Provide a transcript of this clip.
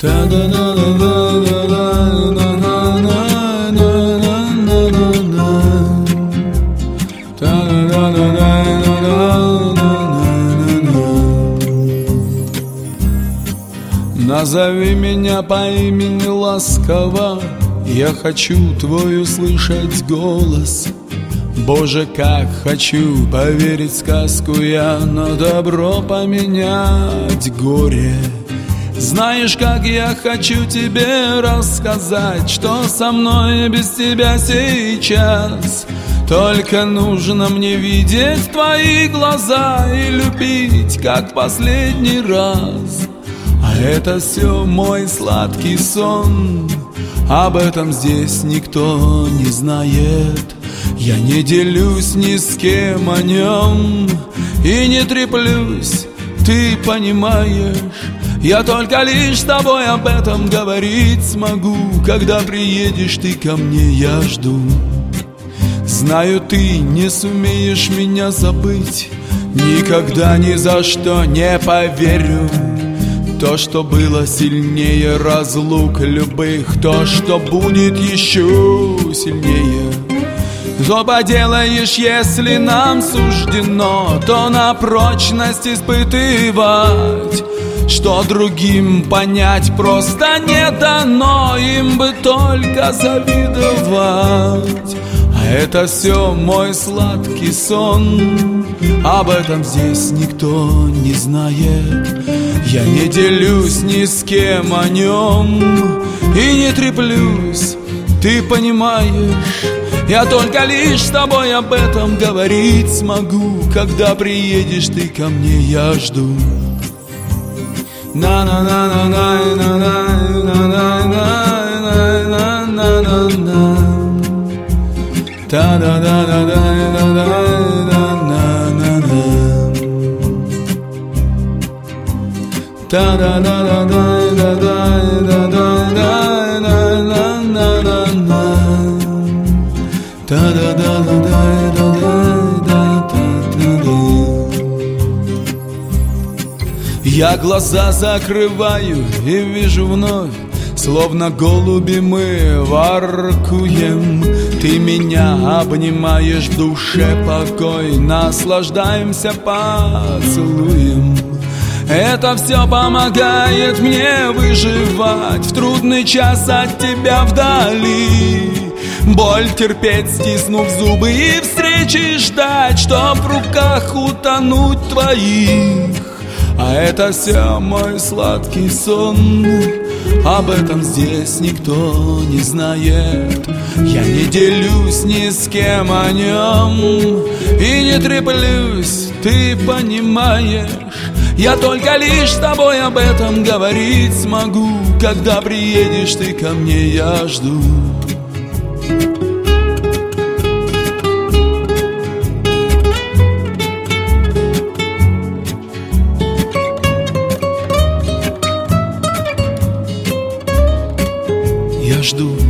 Назови меня по имени ласково, я хочу твой услышать голос. Боже, как хочу поверить в сказку я, на добро поменять горе. Знаешь, как я хочу тебе рассказать, что со мной без тебя сейчас. Только нужно мне видеть твои глаза и любить, как в последний раз. А это все мой сладкий сон, об этом здесь никто не знает. Я не делюсь ни с кем о нем и не треплюсь, ты понимаешь. Я только лишь с тобой об этом говорить смогу. Когда приедешь ты ко мне, я жду. Знаю, ты не сумеешь меня забыть, никогда ни за что не поверю. То, что было сильнее разлук любых, то, что будет еще сильнее. Что поделаешь, если нам суждено, то на прочность испытывать. Что другим понять просто не дано, им бы только завидовать. А это все мой сладкий сон, об этом здесь никто не знает. Я не делюсь ни с кем о нем и не треплюсь, ты понимаешь. Я только лишь с тобой об этом говорить смогу. Когда приедешь ты ко мне, я жду. Я глаза закрываю и вижу вновь, словно голуби мы воркуем. Ты меня обнимаешь, в душе покой, наслаждаемся поцелуем. Это все помогает мне выживать в трудный час от тебя вдали. Боль терпеть, стиснув зубы, и встречи ждать, чтоб в руках утонуть твоих. А это все мой сладкий сон, об этом здесь никто не знает. Я не делюсь ни с кем о нем и не треплюсь, ты понимаешь. Я только лишь с тобой об этом говорить смогу. Когда приедешь ты ко мне, я жду. Я жду.